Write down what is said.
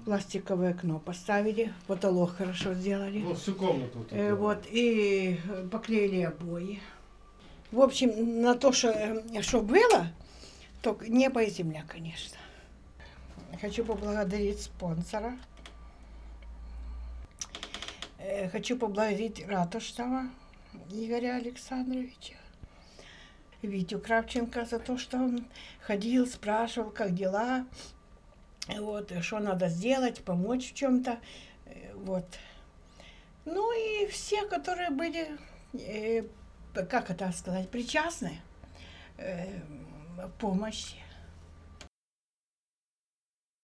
пластиковое окно поставили, потолок хорошо сделали. Ну, всю комнату. Вот, и поклеили обои. В общем, на то, что было, только небо и земля, конечно. Хочу поблагодарить спонсора. Хочу поблагодарить Ратушного Игоря Александровича, Витю Кравченко за то, что он ходил, спрашивал, как дела, вот, что надо сделать, помочь в чем-то. Вот. Ну и все, которые были, как это сказать, причастны в помощи.